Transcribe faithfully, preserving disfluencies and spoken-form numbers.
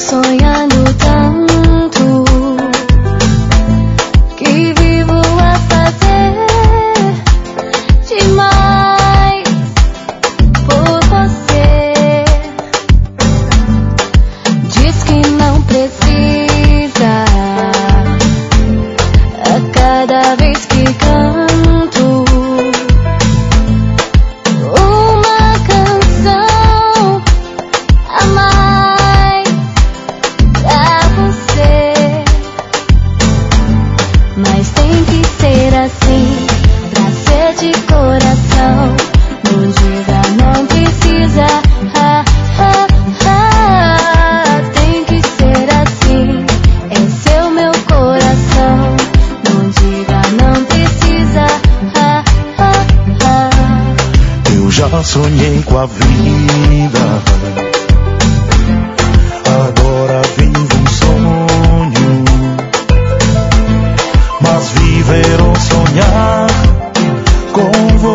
sonhando tanto que vivo a fazer demais por você. Diz que não precisa a cada vez que canto uma canção a mais pra você. Mas tem que ser assim, pra ser de coração. Não diga não precisa, ah, ah, ah. Tem que ser assim, esse é o meu coração. Não diga não precisa, ah, ah, ah. Eu já sonhei com a vida, agora vivo um sonho. Mas viver ou sonhar com